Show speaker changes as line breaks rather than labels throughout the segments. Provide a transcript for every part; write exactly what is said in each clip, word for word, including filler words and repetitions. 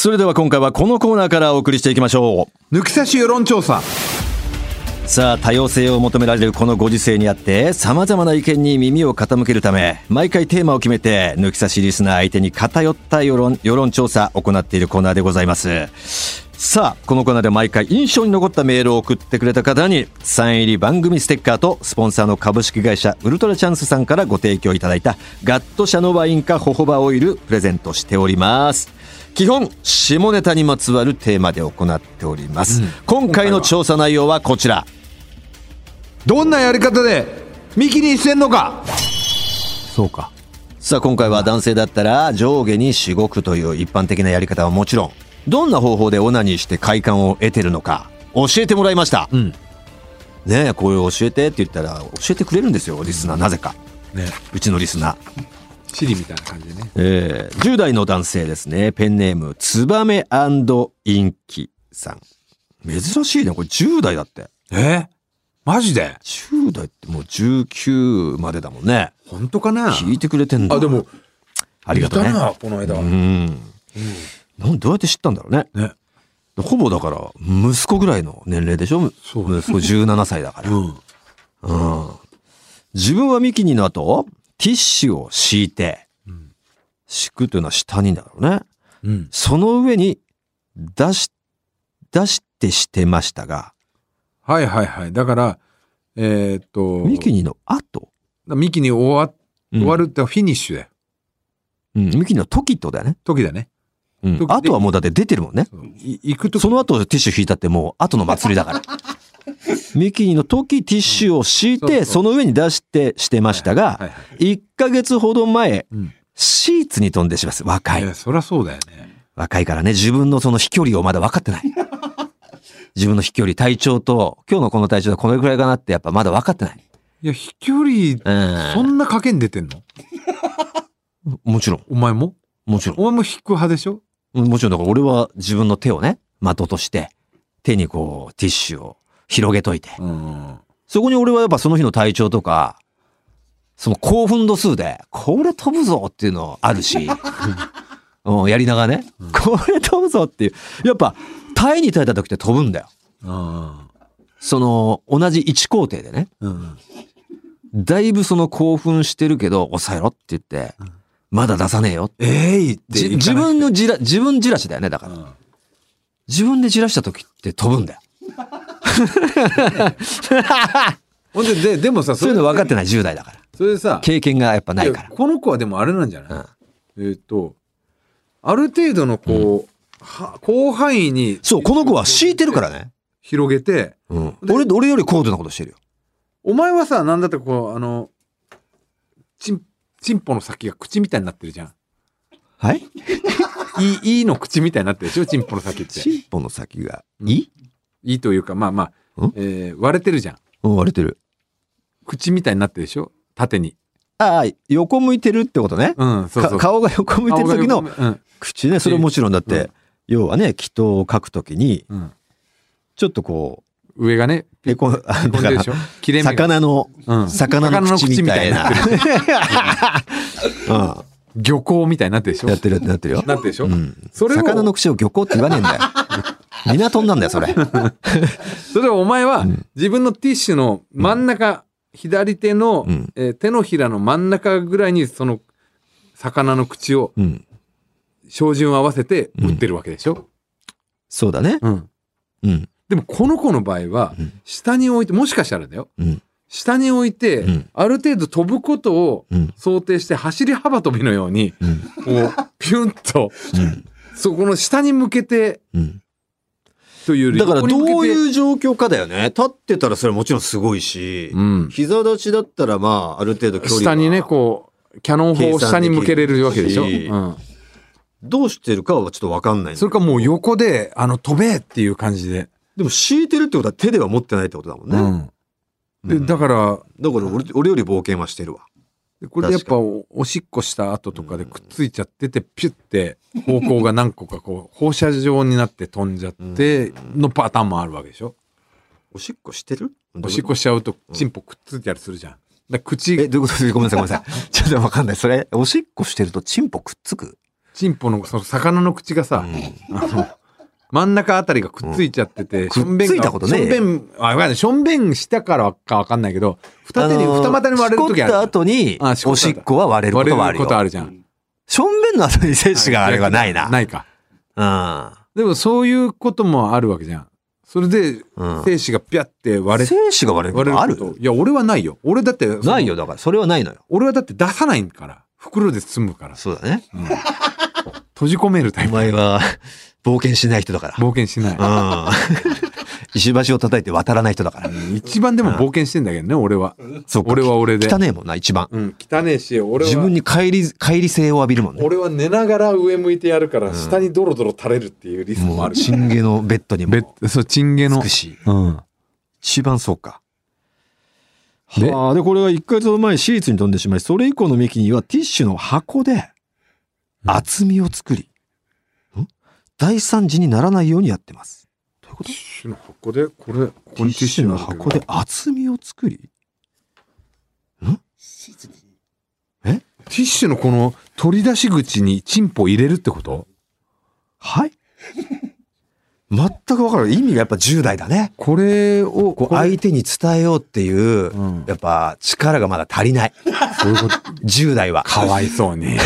それでは今回はこのコーナーからお送りしていきましょ
抜き差し世論調査。
う。さあ、多様性を求められるこのご時世にあって様々な意見に耳を傾けるため、毎回テーマを決めて抜き差しリスナー相手に偏った世論、世論調査を行っているコーナーでございます。さあ、このコーナーで毎回印象に残ったメールを送ってくれた方にサイン入り番組ステッカーとスポンサーの株式会社ウルトラチャンスさんからご提供いただいたガット社のワインかホホバオイルプレゼントしております。基本下ネタにまつわるテーマで行っております、うん、今回の調査内容はこちら。
どんなやり方でミキにしてんのか。そうか。
さあ、今回は男性だったら上下にしごくという一般的なやり方はもちろん、どんな方法でオナニーして快感を得てるのか教えてもらいました、うん、ねえ、こういう教えてって言ったら教えてくれるんですよ、リスナー。なぜか、ね、うちのリスナー
チリみたいな感じでね、
えー、じゅう代の男性ですね。ペンネームツバメ&インキさん。珍しいね、これじゅう代だって。
えー、マジで
じゅう代ってもうじゅうきゅうまでだもんね。
本当かな。
聞いてくれてんだ。
あ、でも
ありがとうね。
いたなこの間。うん、うん、
なんどうやって知ったんだろう ね, ねほぼだから息子ぐらいの年齢でしょ。そう、息子じゅうななさいだから、うんうん、自分はミキニの後ティッシュを敷いて、うん、敷くというのは下にだろうね、うん、その上に出し出してしてましたが、
はいはいはい。だからえー、っと
ミキニの後
ミキニ終わ、終わるってフィニッシュだよ、
うん、ミキニの時ってことだよね。
時だね、
うん、あとはもうだって出てるもんね。
行くと
その後ティッシュ引いたってもう後の祭りだからミキニの時ティッシュを敷いて、うん、そうそう、その上に出してしてましたが、はいはいはい、いっかげつほど前、うん、シーツに飛んでします。若い。いや、
そりゃそうだよね。
若いからね、自分のその飛距離をまだ分かってない自分の飛距離、体長と今日のこの体長はこのくらいかなってやっぱまだ分かってない。
いや、飛距離、うん、そんな賭けに出てんの
もちろん。
お前も
もちろん。
お前も引く派でしょ。
もちろん。だから俺は自分の手をね、的として手にこうティッシュを広げといて、うん、そこに俺はやっぱその日の体調とかその興奮度数でこれ飛ぶぞっていうのあるし、うん、やりながらね、うん、これ飛ぶぞっていう、やっぱ耐えに耐えた時って飛ぶんだよ、うん、その同じいち工程でね、うん、だいぶその興奮してるけど抑えろって言って、うん、まだ出さねえよ、
えー、って
自分のじら自分じらしだよね。だから、うん、自分でじらした時って飛ぶんだよ
ほんで、で、でもさ、
そういうの分かってないじゅう代だから。
それでさ、
経験がやっぱないから。
この子はでもあれなんじゃない、うん、えっとある程度のこう、うん、は広範囲に、
そう、この子は敷いてるからね、
広げて、
うん、俺俺より高度なことしてるよ。
お前はさ、なんだってこうあのチンチンポの先が口みたいになってるじゃん。
はい
いいの口みたいになってるでしょ、チンポの先って。
チンポの先がいい、
うん、いいというか、まあまあ、えー、割れてるじゃん。
うん、割れてる。
口みたいになってるでしょ、縦に。
ああ、横向いてるってことね。
うん、そうそう。
顔が横向いてる時の口ね、それはもちろんだって、うん、要はね、祈祷を書くときに、うん、ちょっとこ
う上がね、
へこんでるでしょ。切れ目が魚の、うん、魚の口みたいな。
漁港みたいになってるでしょ。
やってるなってるよ。
なってるでしょ。
うん、それ魚の口を漁港って言わねえんだよ。港なんだよそれ。
それはお前は自分のティッシュの真ん中、うん、左手の、うんえー、手のひらの真ん中ぐらいにその魚の口を、うん、照準を合わせて打ってるわけでしょ。うん、
そうだね。うん
うん、でもこの子の場合は下に置いて、もしかしたらだよ、うん、下に置いて、うん、ある程度飛ぶことを想定して走り幅跳びのように、うん、こうピュンと、うん、そこの下に向けて、うんというより、
だからどういう状況かだよね。立ってたらそれはもちろんすごいし、うん、膝立ちだったらまあある程度距離が
下にね、こうキャノン砲を下に向けれるわけでしょ、うん、
どうしてるかはちょっと分かんない。
それかもう横であの飛べっていう感じで。
でも敷いてるってことは手では持ってないってことだもんね、
うん、でだからだから
俺, 俺より冒険はしてるわ。
これでやっぱ お, おしっこした後とかでくっついちゃってて、ピュッて方向が何個かこう放射状になって飛んじゃってのパターンもあるわけでしょ。
おしっこしてる？
おしっこしちゃうとチンポくっついたりするじゃん。だ口
えどういうこと？ごめんなさいごめんなさいちょっと分かんない。それおしっこしてるとチンポくっつく？
チンポのその魚の口がさ、うん、あの真ん中あたりがくっついちゃってて、うん、
くっついたことね。
しょんべん、あ、わかんない。しょんべんしたからかわかんないけど、二手に、二股に割れる時ある。
しこった後に、おしっこは割れることはあるよ。割れることある
じゃん。
しょんべんの後に精子があればないな。
ないか。
うん。
でもそういうこともあるわけじゃん。それで、精子がピャって割れ、
精子が割れることある？
いや、俺はないよ。俺だって。
ないよ、だから。それはないのよ。
俺はだって出さないから。袋で包むから。
そうだね。
うん、閉じ込めるタイプ。
お前は、冒険しない人だから。
冒険しない。
うん。石橋を叩いて渡らない人だから。
一番でも冒険してんだけどね、俺は。
そうか。
俺は俺で。
汚ねえもんな、一番。
うん、汚ねえし、俺は。
自分に帰り、帰り性を浴びるもんね。
俺は寝ながら上向いてやるから、下にドロドロ垂れるっていうリスクもある。
チンゲのベッドにも。ベッ
ド、そう、チンゲの。
美しい。
うん。
一番そうか。で、はあ、で、これがいっかげつほど前にシーツに飛んでしまい、それ以降のミキニはティッシュの箱で厚みを作り、うん、大惨事にならないようにやってます。どういうこと？
ティッシュの箱で、これ、こ
ティッシュの箱で厚みを作り、ん？
シーツにえ？ティッシュのこの取り出し口にチンポを入れるってこと？
はい全く分からない。意味がやっぱじゅう代だね。
これを
こう相手に伝えようっていう、うん、やっぱ力がまだ足りない。
そういうこと。
じゅう代は。
かわいそうに。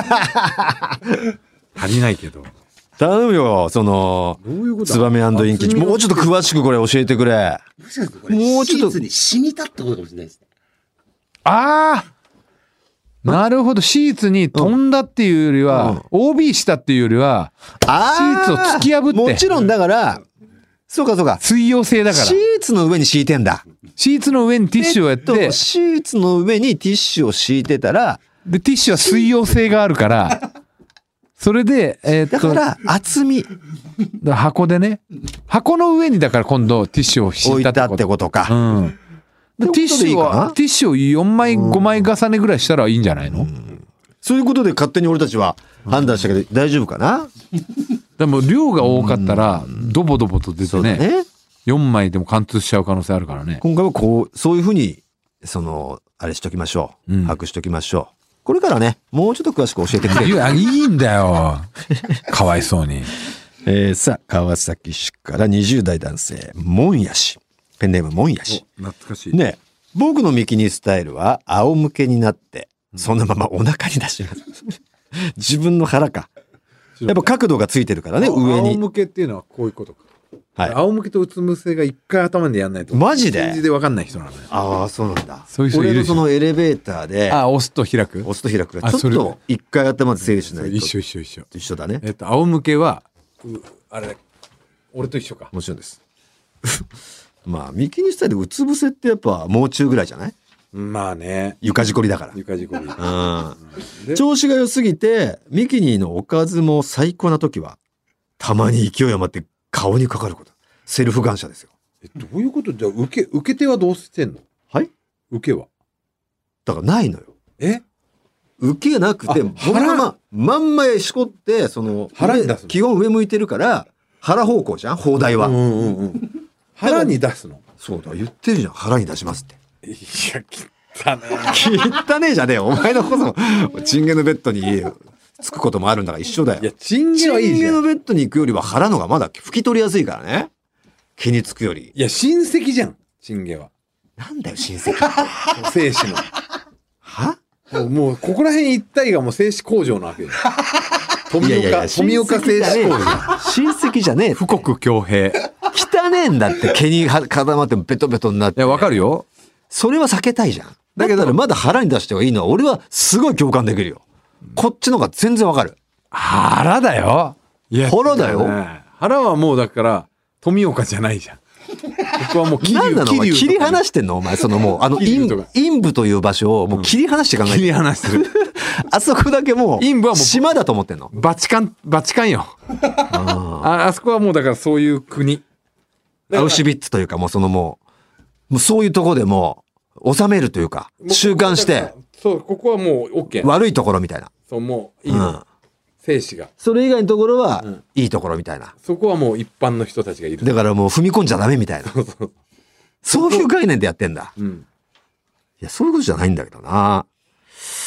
足りないけど。
頼むよ、その、ツバメ&インキ。もうちょっと詳しくこれ教えてくれ。
もうちょっと。シーツに染みたってことかもしれないですね。
ああなるほど。シーツに飛んだっていうよりは、うん、オービー したっていうよりは、シーツを突き破って。
もちろんだから、そうかそうか。
水溶性だから。
シーツの上に敷いてんだ。
シーツの上にティッシュをやって。えっと、
シーツの上にティッシュを敷いてたら、
で、ティッシュは水溶性があるから、それで、えー、っと。
だから、厚み。
箱でね。箱の上にだから今度ティッシュを敷いたってこと。
置いたってことか。
うん。ティッシュは、ティッシュをよんまい、ごまい重ねぐらいしたらいいんじゃないの？うん、
そういうことで勝手に俺たちは判断したけど、大丈夫かな？
でも量が多かったら、ドボドボと出てね、ねよんまいでも貫通しちゃう可能性あるからね。
今回はこう、そういうふうに、その、あれしときましょう。うん、把握しときましょう。これからね、もうちょっと詳しく教えてくれる。
いや、いいんだよ。かわいそうに。
えー、さあ、川崎市からにじゅう代男性、もんやし。ペンネームもんやし。
懐かしい。
ね、僕のミキニスタイルは仰向けになって、そのままお腹に出します。自分の腹か。やっぱ角度がついてるからね、上に。
仰向けっていうのはこういうことか。
はい。
仰向けとうつ伏せが一回頭でやんないと。
マジで？
信じで分かんない人なのよ。
ああ、そうなんだ。
そういう人いるでしょ。
俺のそのエレベーターで。
あ、押すと開く？
押すと開くがちょっと一回頭で整理しないと。
一緒一緒一緒。
一緒だね。
えっと、仰向けは、あれ、俺と一緒か。
もちろんです。まあ、ミキニスタイルうつ伏せってやっぱもう中ぐらいじゃない？
まあね。
床事故りだから。
床事故り。
うん。調子が良すぎて、ミキニのおかずも最高な時は、たまに勢い余って顔にかかること。セルフ感謝ですよ。
え、どういうこと？じゃあ、受け、受け手はどうしてんの？
はい？
受けは？
だからないのよ。
え？
受けなくて、僕がま、まんまへしこって、その、
腹に出すの？
基本上向いてるから、腹方向じゃん？砲台は。うんうんうん。
腹に出すの？
そうだ、言ってるじゃん。腹に出しますって。
いや、汚ね
え。汚ねえじゃねえよ。お前のこそ、チンゲのベッドにつくこともあるんだから一緒だよ。
いや、チンゲはいいじゃん。
チンゲのベッドに行くよりは腹のがまだ拭き取りやすいからね。毛につくより。
いや、親戚じゃん。チンゲは。
なんだよ、親戚。
精子の。
は？
もう、ここら辺一帯がもう精子工場なわけよ。富岡、いやいや富岡精子工場。
親戚じゃねえ。
富国強兵。
汚ねえんだって、毛に固まってベトベトになって。
いや、わかるよ。
それは避けたいじゃん。だけどまだ腹に出してはいいのは、俺はすごい共感できるよ。こっちの方が全然わかる。
腹だよ。
いや、腹だよ。
腹はもうだから、富岡じゃないじゃん。ここはもう
桐生。何なの？切り離してんのお前、そのもう、あの、陰部という場所をもう切り離して考えてる。
切り離してる。
あそこだけもう、
陰部はもう、
島だと思ってんの？
バチカン、バチカンよ。ああそこはもうだからそういう国。
アウシュビッツというかもうそのもう、もうそういうとこでもう、収めるというか、習慣して。
そう、ここはもう OK。
悪いところみたいな。
そう、もういいの。うん、精子が。
それ以外のところは、うん、いいところみたいな。
そこはもう一般の人たちがいる。
だからもう踏み込んじゃダメみたいな。そうそう。そういう概念でやってんだ。うん。いや、そういうことじゃないんだけどな。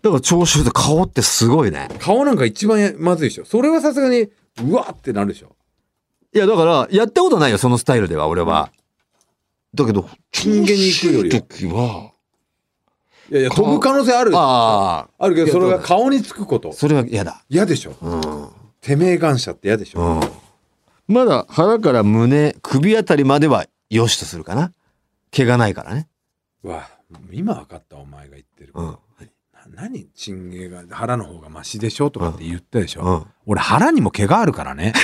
だから長州で顔ってすごいね。
顔なんか一番まずいでしょ。それはさすがにうわってなるでしょ。
いやだからやったことないよそのスタイルでは俺は、うん、だけど
人間に行くより
時はい
やいや飛ぶ可能性ある
あ
あるけどそれが顔につくこと
それは嫌だ。
嫌でしょ、うん、てめえ感謝って嫌でしょ、うん、
まだ腹から胸首あたりまではよしとするかな。毛がないからね。
わ今分かったお前が言ってる、うん、何チンゲが腹の方がマシでしょとかって言ったでしょ、うん、俺腹にも毛があるからね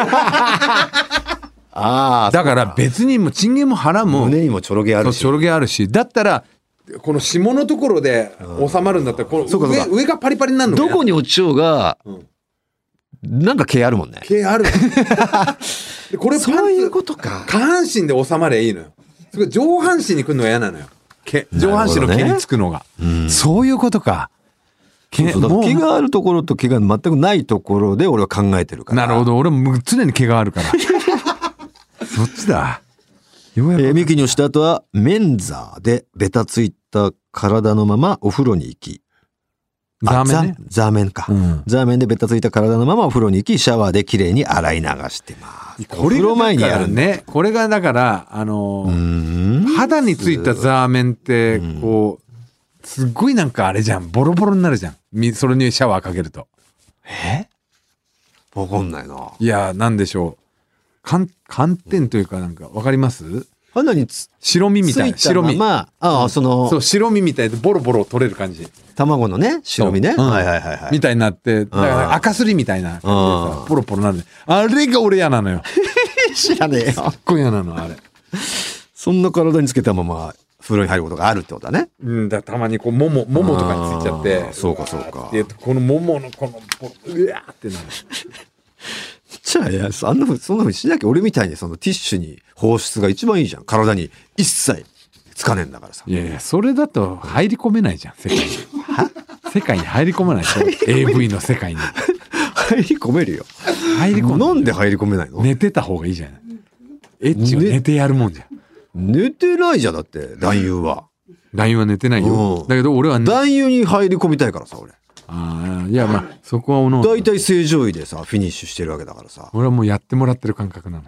あだから別にもチンゲも腹も
胸にもちょろ毛あるし
ちょろ毛あるしだったらこの下のところで収まるんだったらこの 上, 上がパリパリになるの
どこに落ちようが、うん、なんか毛あるもんね。
毛あるでこれ
そういうことか。
下半身で収まればいいのよ。すごい上半身に来るのは嫌なのよ。毛上半身の毛につくのが、ね、うん、そういうことか。
毛そうそう毛があるところと毛が全くないところで俺は考えてるから。
なるほど。俺も常に毛があるからそっちだ。
ようやく、えー、ミキにした後はメンザーでベタついた体のままお風呂に行き、
ザーメンね。
ザーメンか、うん、ザーメンでベタついた体のままお風呂に行きシャワーできれいに洗い流してます。
これが前にやるね。これがだからあのー、肌についたザーメンってこうすっごいなんかあれじゃん、ボロボロになるじゃん。それにシャワーかけると。
え？わかんないな。
いやなんでしょう。寒天というかなんかわかります？
肌につ
白身みたいな白身。
まあ、ああ、その
そう白身みたいでボロボロ取れる感じ。
卵のね白身ね、うん、はいはいはいはい。
みたいになってだから赤すりみたいな感じでさポロポロなる。あれが俺嫌なのよ。
知らねえよ。す
っごい嫌なのあれ。
そんな体につけたまま風呂に入ることがあるってことだね。
うんだたまにこうももももとかについちゃって。
そうかそうか。
でこのもものこのうわーってなる。
じゃあいやそんなふうそんなふうにしなきゃ俺みたいにそのティッシュに放出が一番いいじゃん。体に一切つかねえんだからさ。
いやいやそれだと入り込めないじゃん世界に。世界に入り込めないでしょ。エーブイ の世界に
入り込めるよ。
入り込め
なんで入り込めないの？
寝てた方がいいじゃない。エッチは寝てやるもんじゃん。
寝てないじゃんだって男優は。
男優は寝てないよ。だけど俺は
男優に入り込みたいからさ俺。
ああいやまあそこはおの
大体正常位でさフィニッシュしてるわけだからさ。
俺はもうやってもらってる感覚なの。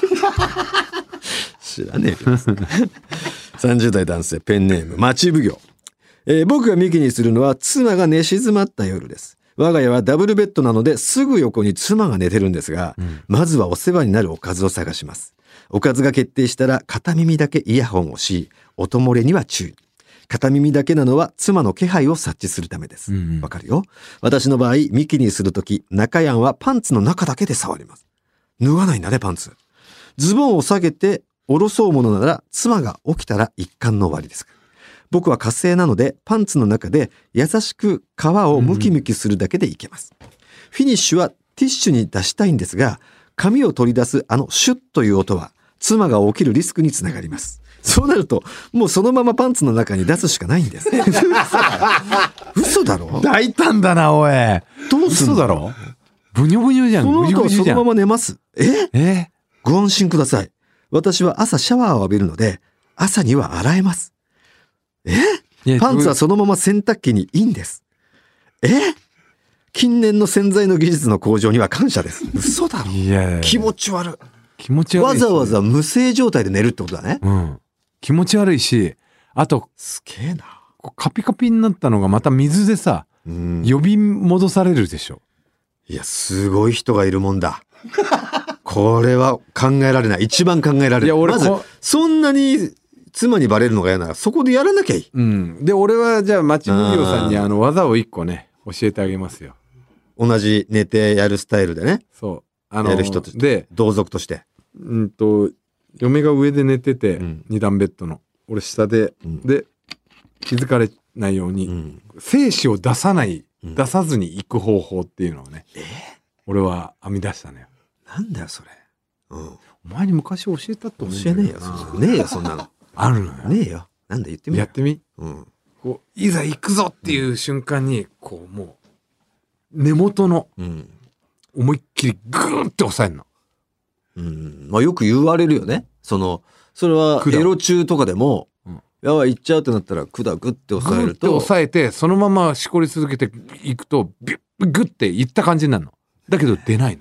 知らねえよ。さんじゅう代男性ペンネーム町奉行、えー、僕がミキにするのは妻が寝静まった夜です。我が家はダブルベッドなのですぐ横に妻が寝てるんですが、うん、まずはお世話になるおかずを探します。おかずが決定したら片耳だけイヤホンをし音漏れには注意。片耳だけなのは妻の気配を察知するためです。わ、うんうん、かるよ。私の場合ミキにするとき中やんはパンツの中だけで触ります。脱がないんだねパンツ。ズボンを下げて下ろそうものなら妻が起きたら一貫の終わりです。僕は火星なのでパンツの中で優しく皮をムキムキするだけでいけます、うん、フィニッシュはティッシュに出したいんですが髪を取り出すあのシュッという音は妻が起きるリスクにつながります。そうなるともうそのままパンツの中に出すしかないんです。嘘だろ。
大胆だなおい。
どうすんの。
嘘だろ。ブニョブニョじゃん。
その後はそのまま寝ます。え
え
ご安心ください。私は朝シャワーを浴びるので朝には洗えます。えパンツはそのまま洗濯機にいいんです。え近年の洗剤の技術の向上には感謝です。嘘だろ。
いやいや
気持ち悪い。
気持ち悪い、
わざわざ無声状態で寝るってことだね。
うん。気持ち悪いし、あと
すげえな。
カピカピになったのがまた水でさ、うん、呼び戻されるでしょ。
いやすごい人がいるもんだ。これは考えられない。一番考えられない。いや俺まずそんなに妻にバレるのが嫌ならそこでやらなきゃいい。
うん。で俺はじゃあ町奉行さんにあの技を一個ね教えてあげますよ。
同じ寝てやるスタイルでね。
そう。
あのー、やる人として同族として。
うんと嫁が上で寝てて、うん、二段ベッドの俺下で、うん、で気づかれないように、うん、精子を出さない、うん、出さずに行く方法っていうのをね、えー、俺は編み出したのよ。
なんだよそれ、
うん、お前に昔教えたと思うんだよな。
教えねえよそんなの。ねえよそんなの。
あるのよ。
ねえよ。なんだ言ってみよ。
やってみ、
うん、
こういざ行くぞっていう瞬間にこうもう根元の思いっきりグーって押さえるの。うん、
まあよく言われるよね。そのそれはエロ中とかでも、うん、 やばい行っちゃうってなったら管グッて押さえると
グッて押さえてそのまましこり続けていくとビュッグッていった感じになるの。だけど出ないの。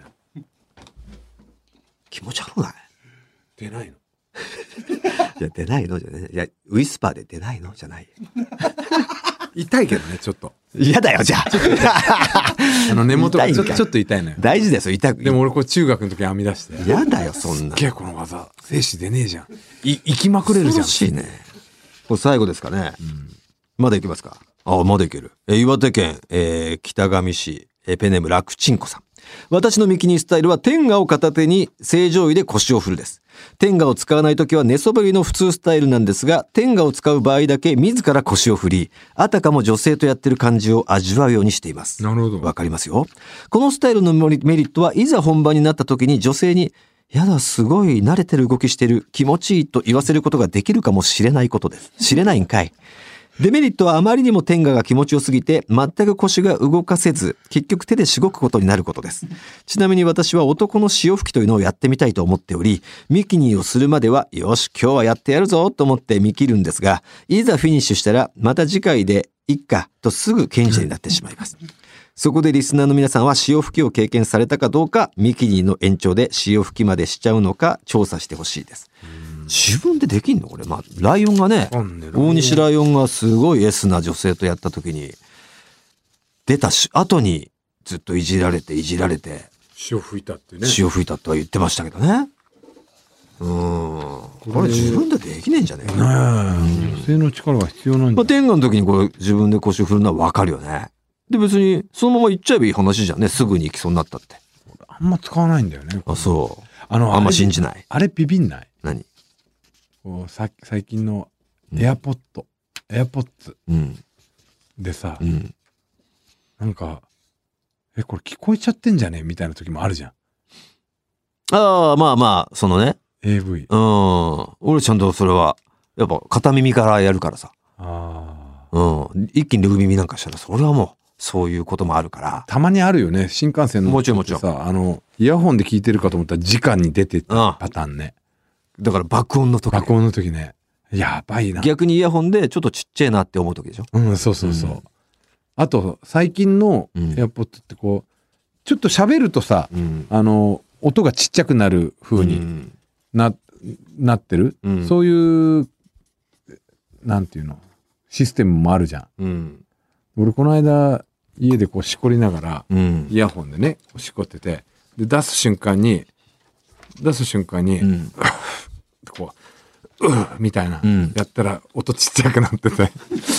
気持ち悪くない？
出ないの。
いや出ないのじゃね、いやウィスパーで出ないのじゃない。
痛いけどねちょっと。
嫌だよじゃあ。
あの根元がちょ
痛いんかい
ちょっと痛いのよ。
大事ですよ痛く。
でも俺これ中学の時編み出して。
嫌だよそんな。
すっげえこの技精子出ねえじゃん。い行きまくれるじゃん。
恐ろしいね。これ最後ですかね。うん、まだいきますか。あまだいける。え岩手県、えー、北上市、えー、ペンネームラクチンコさん。私のミキニスタイルは天下を片手に正常位で腰を振るです。天下を使わないときは寝そべりの普通スタイルなんですが、天下を使う場合だけ自ら腰を振り、あたかも女性とやってる感じを味わうようにしています。
なるほど。
わかりますよ。このスタイルのメリットはいざ本番になったときに女性にやだすごい慣れてる動きしてる気持ちいいと言わせることができるかもしれないことです。知れないんかい。デメリットはあまりにも天下が気持ちよすぎて全く腰が動かせず結局手でしごくことになることです。ちなみに私は男の潮吹きというのをやってみたいと思っており、ミキニをするまではよし今日はやってやるぞと思って見切るんですが、いざフィニッシュしたらまた次回でいっかとすぐ賢者になってしまいます。そこでリスナーの皆さんは潮吹きを経験されたかどうか、ミキニの延長で潮吹きまでしちゃうのか調査してほしいです。自分でできんのこれ。まあライオンがね、大西ライオンがすごいエスな女性とやった時に出たし後にずっといじられていじられて
潮吹いたってね。
潮吹いたとは言ってましたけどね。うーんこれ自分でできねえんじゃねえかな。
女性の力が必要なんじゃない。
まあ、天下の時にこれ自分で腰を振るのは分かるよね。で別にそのまま行っちゃえばいい話じゃんね。すぐに行きそうになったって。
あんま使わないんだよね。
あそう。
あの
あんま信じない。
あれビビんない？
何？
こうさ最近のエアポッド、うん、エアポッツでさ、うん、なんかえこれ聞こえちゃってんじゃねみたいな時もあるじゃん。
ああまあまあそのね
エーブイ。
うん俺ちゃんとそれはやっぱ片耳からやるからさ。
あ
あうん一気に両耳なんかしたらそれはもうそういうこともあるから。
たまにあるよね新幹線の
もちろんもちろん
さあのイヤホンで聞いてるかと思ったら直に出てたパターンね。
だから爆音の時、
ね、爆音の時ねやばいな。
逆にイヤホンでちょっとちっちゃいなって思う時でしょ。
うんそうそうそう、うん、あと最近のエアポッドってこうちょっと喋るとさ、うん、あの音がちっちゃくなる風にな、うん、なってる、うん、そういうなんていうのシステムもあるじゃん、うん、俺この間家でこうしこりながら、うん、イヤホンでねしこっててで出す瞬間に出す瞬間に、うん、こう、うっみたいな、うん、やったら音ちっちゃくなってて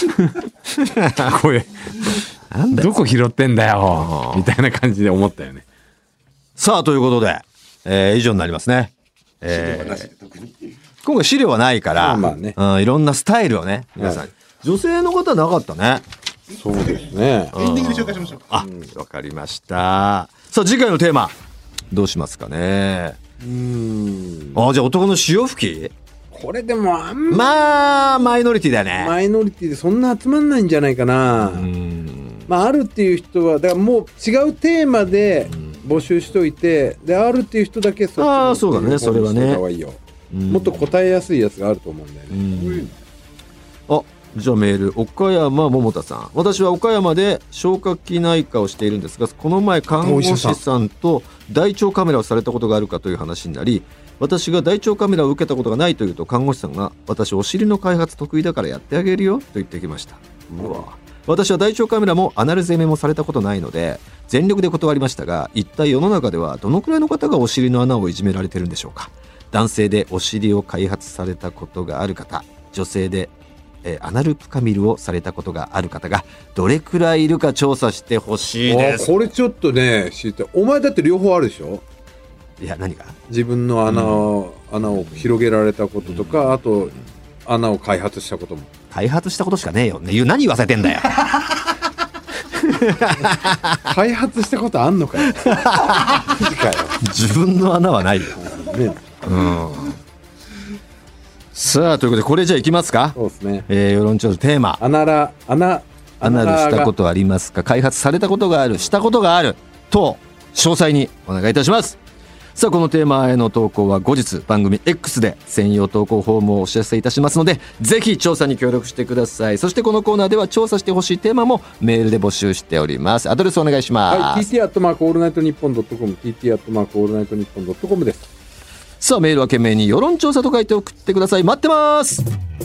声どこ拾ってんだよみたいな感じで思ったよね。
さあということで、えー、以上になりますね、えー、今回資料はないから、まあまあねうん、いろんなスタイルをね皆さん、はい、女性の方はなかったね。
そうですね。
エンディングで紹介しましょう。
あ、わかりました。さあ次回のテーマどうしますかね。うーんあじゃあ男の潮吹き
これでもあんま
まあマイノリティだよね。
マイノリティでそんな集まんないんじゃないかな。うんまああるっていう人はだからもう違うテーマで募集しといてであるっていう人だけそっち
ああそうだねそれはね
もっと答えやすいやつがあると思うんだよね。
あじゃあメール岡山桃田さん。私は岡山で消化器内科をしているんですがこの前看護師さんと大腸カメラをされたことがあるかという話になり私が大腸カメラを受けたことがないというと看護師さんが私お尻の開発得意だからやってあげるよと言ってきました。うわ私は大腸カメラもアナル攻めもされたことないので全力で断りましたが一体世の中ではどのくらいの方がお尻の穴をいじめられてるんでしょうか。男性でお尻を開発されたことがある方女性でえー、アナルプカミルをされたことがある方がどれくらいいるか調査してほしいです。
これちょっとね知ってお前だって両方あるでしょ。
いや何が
自分の穴を、うん、穴を広げられたこととか、うん、あと穴を開発したことも
開発したことしかねえよね。何言わせてんだよ
開発したことあんのかよ
自分の穴はないよ、ねうんさあということでこれじゃあいきますか。
そうですね、
えー、世論調査テーマ
アナラアナ
アナルしたことありますか開発されたことがあるしたことがあると詳細にお願いいたします。 さあこのテーマへの投稿は後日番組 X で専用投稿フォームをお知らせいたしますので、ぜひ調査に協力してください。そしてこのコーナーでは調査してほしいテーマもメールで募集しております。アドレスお願いします。
はい、ティーティー アットマークオールナイトニッポンドットコム ティーティー アットマークオールナイトニッポンドットコムです。
さあメールは懸命に世論調査と書いて送ってください。待ってます。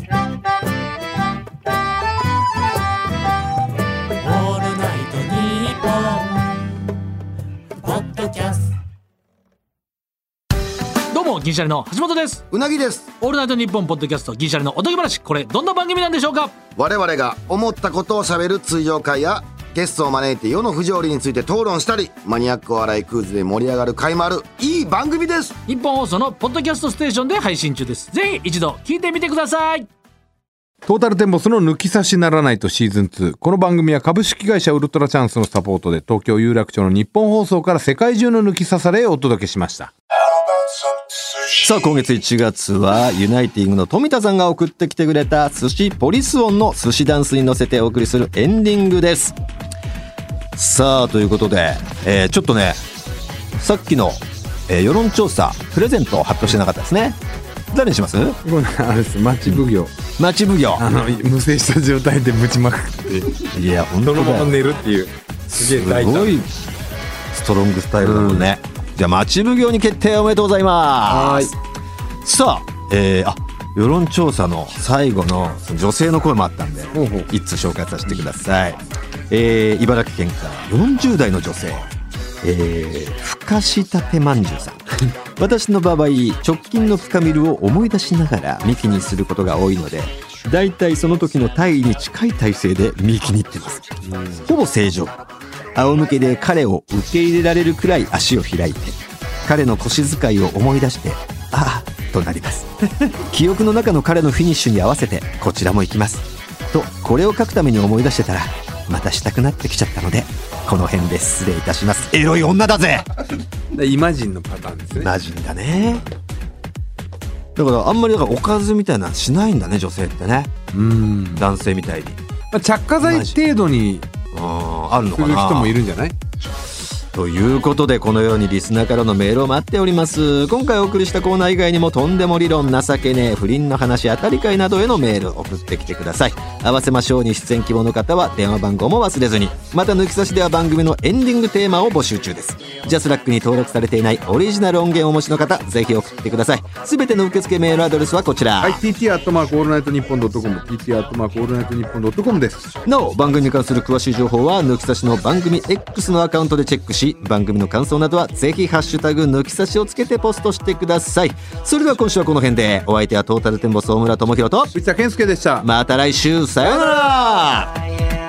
どうも銀シャリの橋本です。
うなぎです。
オールナイトニッポンポッドキャスト銀シャリのおとぎ話、これどんな番組なんでしょうか。
我々が思ったことをしゃべる通常会やゲストを招いて世の不条理について討論したり、マニアックお笑いクイズで盛り上がる回もあるいい番組です。
日本放送のポッドキャストステーションで配信中です。ぜひ一度聞いてみてください。
トータルテンボスの抜き差しならないとシーズンツー。この番組は株式会社ウルトラチャンスのサポートで東京有楽町の日本放送から世界中の抜き差されをお届けしました。
さあ今月いちがつはユナイティングの富田さんが送ってきてくれた寿司ポリス音の寿司ダンスに乗せてお送りするエンディングです。さあということで、えー、ちょっとねさっきの、えー、世論調査プレゼントを発表してなかったですね。誰にします？
これあれです、町奉行。
町奉行、
あの無声した状態でぶちまくって
いや本当だよ、
そのまま寝るっていうすげえ大胆、
すごいストロングスタイルだもんね、うん、じゃあ町奉行に決定おめでとうございます。さあ、えー、あ世論調査の最後の女性の声もあったんで
ほうほう
一通紹介させてください。えー、茨城県からよんじゅう代の女性、えー、ふかしたてまんじゅうさん私の場合直近の深みるを思い出しながら幹にすることが多いので、だいたいその時の体位に近い体勢で幹にってます。ほぼ正常。仰向けで彼を受け入れられるくらい足を開いて、彼の腰使いを思い出してああとなります記憶の中の彼のフィニッシュに合わせてこちらも行きますと、これを書くために思い出してたらまたしたくなってきちゃったのでこの辺で失礼いたします。エロい女だぜ
イマジンのパターンですね。
イマジンだね。だからあんまりだからおかずみたいなのしないんだね女性ってね。
うん
男性みたいに、
まあ、着火剤程度に
ああるの
する
かな
人もいるんじゃない。
ということでこのようにリスナーからのメールを待っております。今回お送りしたコーナー以外にもとんでも理論、情けねえ、不倫の話、当たり会などへのメール送ってきてください。合わせましょうに出演希望の方は電話番号も忘れずに。また抜き差しでは番組のエンディングテーマを募集中です。ジャスラックに登録されていないオリジナル音源をお持ちの方ぜひ送ってください。すべての受付メールアドレスはこちら、
はい、ティーティー アットマークオールナイトニッポンドットコム ティーティー アットマークオールナイトニッポンドットコムです。
なお番組に関する詳しい情報は抜き差しの番組 X のアカウントでチェックし、番組の感想などはぜひハッシュタグ抜き差しをつけてポストしてください。それでは今週はこの辺で。お相手はトータルテンボス大村智広と
内田健介でした。
また来週さようなら。